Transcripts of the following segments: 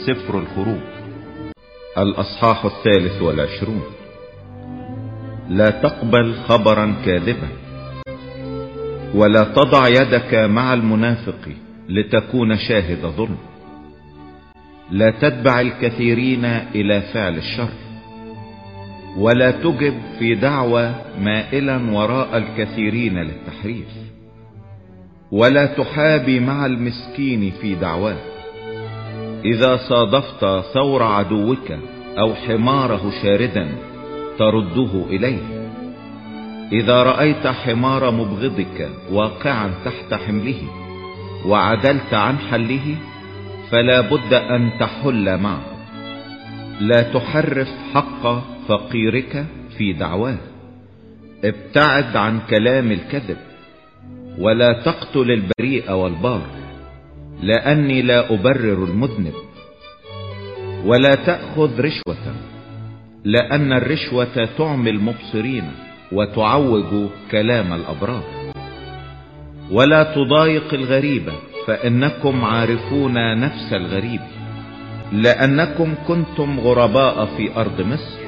سفر الخروج الأصحاح 23. لا تقبل خبرا كاذبا، ولا تضع يدك مع المنافق لتكون شاهد ظلم. لا تتبع الكثيرين إلى فعل الشر، ولا تجب في دعوى مائلا وراء الكثيرين للتحريف. ولا تحابي مع المسكين في دعواه. إذا صادفت ثور عدوك أو حماره شاردا ترده إليه. إذا رأيت حمار مبغضك واقعا تحت حمله وعدلت عن حله، فلا بد أن تحل معه. لا تحرف حق فقيرك في دعواه. ابتعد عن كلام الكذب، ولا تقتل البريء والبار، لأني لا أبرر المذنب. ولا تأخذ رشوة، لأن الرشوة تعمي المبصرين وتعوج كلام الأبرار. ولا تضايق الغريب، فإنكم عارفون نفس الغريب، لأنكم كنتم غرباء في أرض مصر.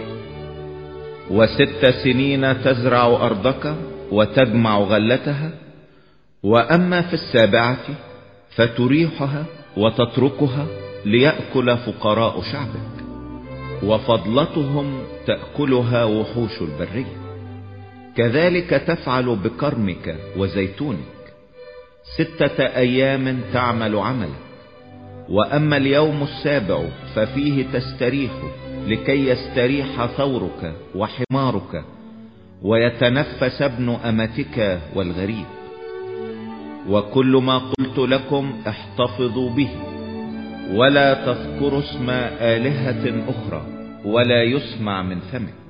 6 سنين تزرع أرضك وتجمع غلتها، وأما في 7 فتريحها وتتركها ليأكل فقراء شعبك، وفضلتهم تأكلها وحوش البرية. كذلك تفعل بكرمك وزيتونك. 6 أيام تعمل عملك، وأما اليوم 7 ففيه تستريح، لكي يستريح ثورك وحمارك ويتنفس ابن أمتك والغريب. وكل ما قلت لكم احتفظوا به، ولا تذكروا اسم آلهة أخرى، ولا يسمع من فمك.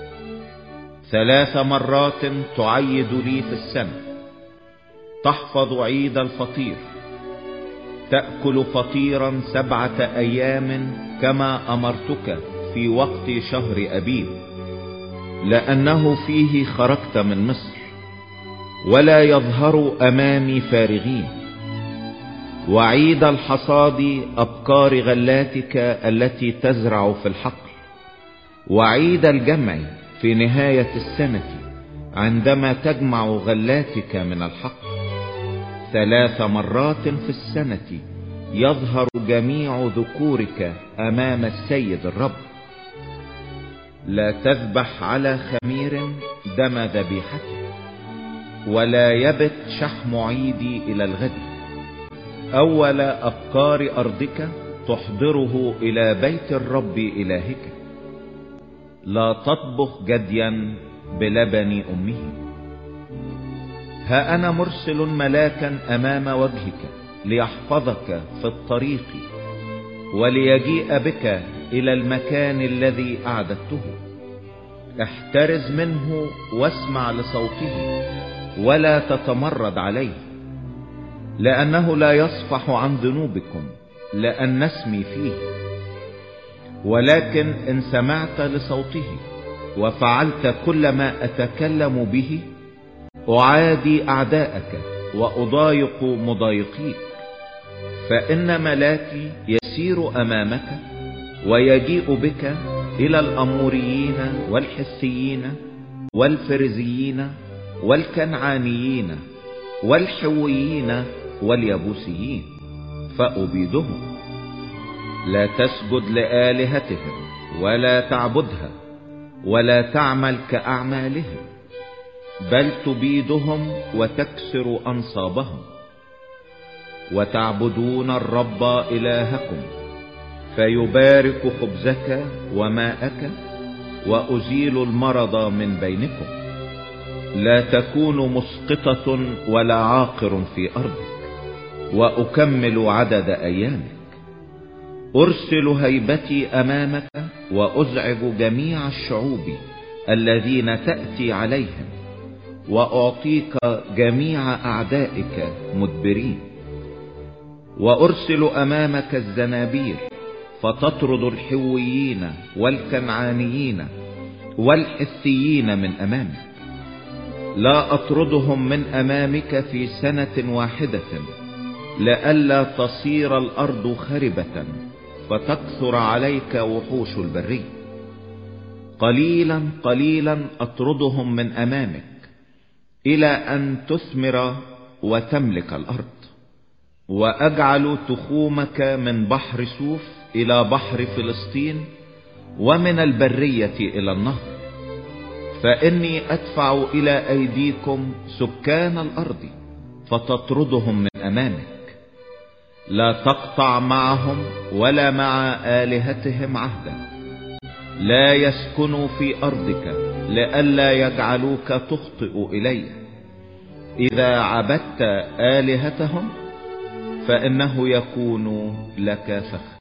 3 مرات تعيد لي في السنة. تحفظ عيد الفطير. تأكل فطيرا 7 أيام كما أمرتك في وقت شهر أبيب، لأنه فيه خرجت من مصر. ولا يظهر أمامي فارغين. وعيد الحصاد أبكار غلاتك التي تزرع في الحقل. وعيد الجمع في نهاية السنة عندما تجمع غلاتك من الحقل. 3 مرات في السنة يظهر جميع ذكورك أمام السيد الرب. لا تذبح على خمير دم ذبيحتك، ولا يبت شحم عيدي إلى الغد. أول أبكار أرضك تحضره إلى بيت الرب إلهك. لا تطبخ جديا بلبن أمه. ها أنا مرسل ملاكا أمام وجهك ليحفظك في الطريق، وليجيء بك إلى المكان الذي أعددته. احترز منه واسمع لصوته، ولا تتمرد عليه، لأنه لا يصفح عن ذنوبكم، لأن اسمي فيه. ولكن إن سمعت لصوته وفعلت كل ما أتكلم به، أعادي أعداءك وأضايق مضايقيك. فإن ملاكي يسير أمامك ويجيء بك إلى الأموريين والحسيين والفرزيين والكنعانيين والحويين واليبوسيين، فأبيدهم. لا تسجد لآلهتهم ولا تعبدها، ولا تعمل كأعمالهم، بل تبيدهم وتكسر أنصابهم. وتعبدون الرب إلهكم، فيبارك خبزك وماءك، وأزيل المرض من بينكم. لا تكون مسقطة ولا عاقر في أرضك، وأكمل عدد أيامك. أرسل هيبتي أمامك، وأزعج جميع الشعوب الذين تأتي عليهم، وأعطيك جميع أعدائك مدبرين. وأرسل أمامك الزنابير، فتطرد الحويين والكنعانيين والحثيين من أمامك. لا أطردهم من أمامك في سنة واحدة، لئلا تصير الأرض خربة فتكثر عليك وحوش البرية. قليلا قليلا أطردهم من أمامك إلى أن تثمر وتملك الأرض. وأجعل تخومك من بحر سوف إلى بحر فلسطين، ومن البرية إلى النهر. فإني أدفع إلى أيديكم سكان الأرض فتطردهم من أمامك. لا تقطع معهم ولا مع آلهتهم عهدا. لا يسكنوا في أرضك لئلا يجعلوك تخطئ إلي. إذا عبدت آلهتهم فإنه يكون لك فخر.